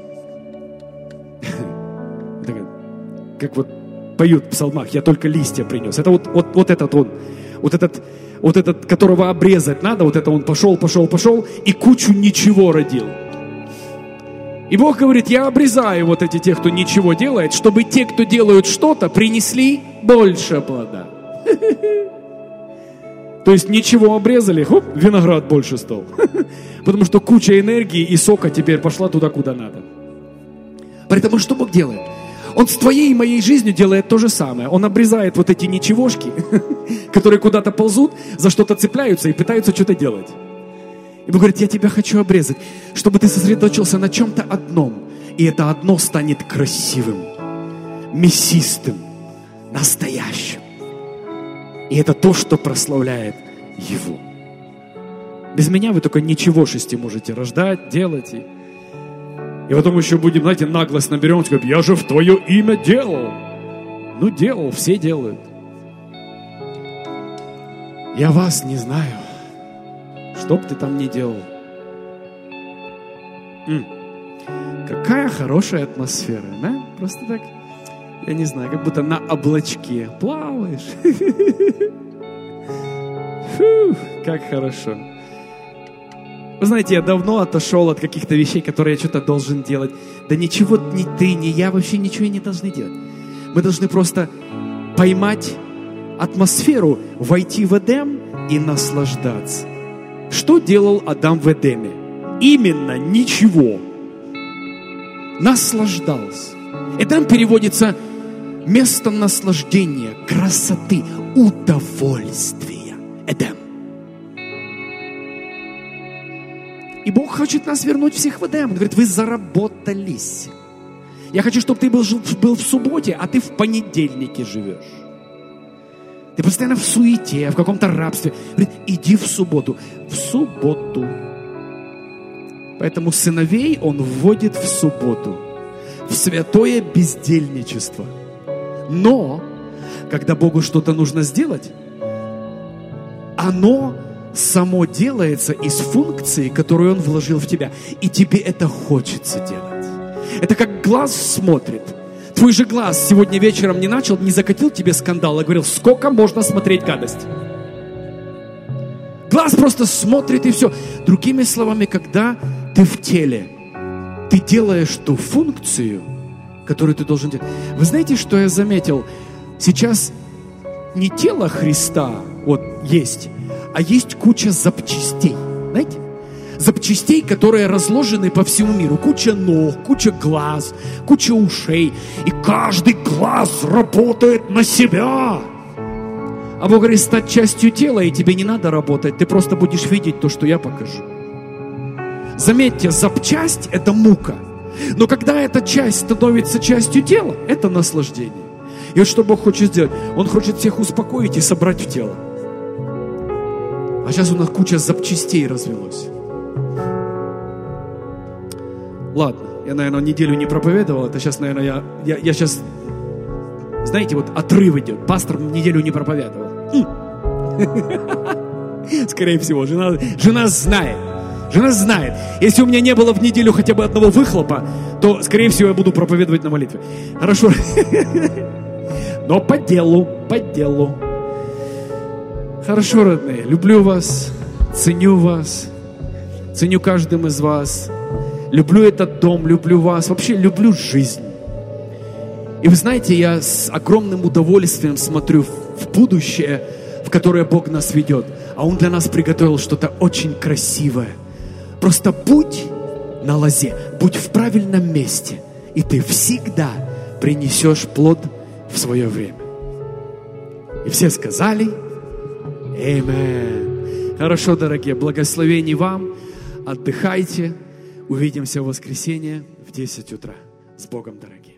Как вот поют в псалмах, я только листья принес. Это вот этот, которого обрезать надо, вот это он пошел, и кучу ничего родил. И Бог говорит, я обрезаю вот эти тех, кто ничего делает, чтобы те, кто делают что-то, принесли больше плода. То есть ничего обрезали, хоп, виноград больше стал. Потому что куча энергии и сока теперь пошла туда, куда надо. Поэтому что Бог делает? Он с твоей и моей жизнью делает то же самое. Он обрезает вот эти ничегошки, которые куда-то ползут, за что-то цепляются и пытаются что-то делать. И Бог говорит, я тебя хочу обрезать, чтобы ты сосредоточился на чем-то одном. И это одно станет красивым, мясистым, настоящим. И это то, что прославляет Его. Без меня вы только ничегошести можете рождать, делать. И потом еще будем, знаете, наглость наберем, скажем, я же в Твое имя делал. Ну, делал, все делают. Я вас не знаю. Что б ты там ни делал. Какая хорошая атмосфера, да? Просто так, я не знаю, как будто на облачке плаваешь. Фу, как хорошо. Вы знаете, я давно отошел от каких-то вещей, которые я что-то должен делать. Да ничего ни ты, ни я вообще ничего и не должны делать. Мы должны просто поймать атмосферу, войти в Эдем и наслаждаться. Что делал Адам в Эдеме? Именно ничего. Наслаждался. Эдем переводится место наслаждения, красоты, удовольствия. Эдем. И Бог хочет нас вернуть всех в Эдем. Он говорит, вы заработались. Я хочу, чтобы ты был в субботе, а ты в понедельнике живешь. Ты постоянно в суете, в каком-то рабстве. Говорит, иди в субботу. В субботу. Поэтому сыновей Он вводит в субботу. В святое бездельничество. Но, когда Богу что-то нужно сделать, оно само делается из функции, которую Он вложил в тебя. И тебе это хочется делать. Это как глаз смотрит. Твой же глаз сегодня вечером не закатил тебе скандал, а говорил, сколько можно смотреть гадость. Глаз просто смотрит и все. Другими словами, когда ты в теле, ты делаешь ту функцию, которую ты должен делать. Вы знаете, что я заметил? Сейчас не тело Христа вот есть, а есть куча запчастей. Знаете? Запчастей, которые разложены по всему миру. Куча ног, куча глаз, куча ушей. И каждый глаз работает на себя. А Бог говорит, стать частью тела, и тебе не надо работать, ты просто будешь видеть то, что я покажу. Заметьте, запчасть – это мука. Но когда эта часть становится частью тела, это наслаждение. И вот что Бог хочет сделать? Он хочет всех успокоить и собрать в тело. А сейчас у нас куча запчастей развелось. Ладно, я, наверное, неделю не проповедовал. Это сейчас, наверное, я сейчас... Знаете, вот отрыв идет. Пастор неделю не проповедовал. Скорее всего, жена знает. Жена знает. Если у меня не было в неделю хотя бы одного выхлопа, то, скорее всего, я буду проповедовать на молитве. Хорошо. Но по делу. Хорошо, родные. Люблю вас, ценю каждым из вас. Люблю этот дом, люблю вас. Вообще люблю жизнь. И вы знаете, я с огромным удовольствием смотрю в будущее, в которое Бог нас ведет. А Он для нас приготовил что-то очень красивое. Просто будь на лозе, будь в правильном месте, и ты всегда принесешь плод в свое время. И все сказали: Аминь. Хорошо, дорогие, благословений вам. Отдыхайте. Увидимся в воскресенье в 10 утра. С Богом, дорогие.